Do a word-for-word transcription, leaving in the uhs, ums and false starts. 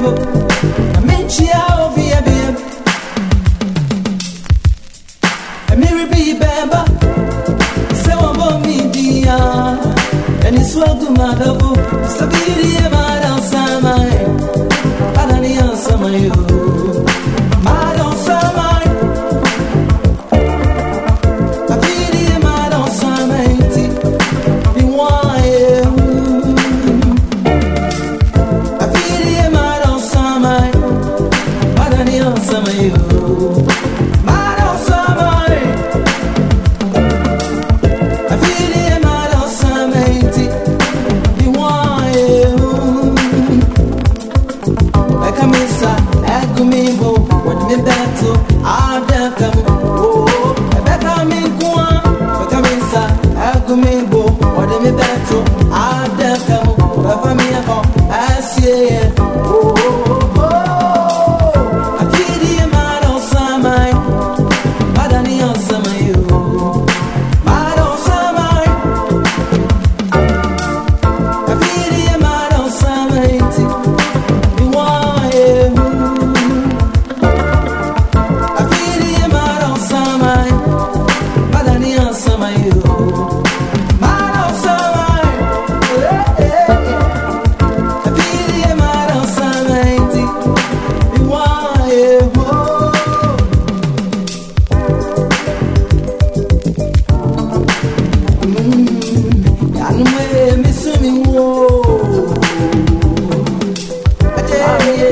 Bebo, I meant you out via babe. A mirror be beba, so I'm on me, dear. And it's well to my double, stability of my downside. I don't answer my you. My downside, my I feel it, my downside, my be wild. I feel it, my downside, my I don't answer my you. My downside, my I feel it, my downside, my be wild. I come inside, I come in, what me battle, I don't come. Oh, I come in, I come inside, I come in, what me battle, I don't come. Wherever me I go, I see it. Oh, oh, oh, I feel the man on some mind, but I need on some of you. Man on some mind, I feel the man on some mind. You want it. I feel the man on some mind, but I need on some of you. Man on some mind, eh, eh, eh. I feel the man on some mind. You want it. Mm, I know me miss me. Whoa. I tell you.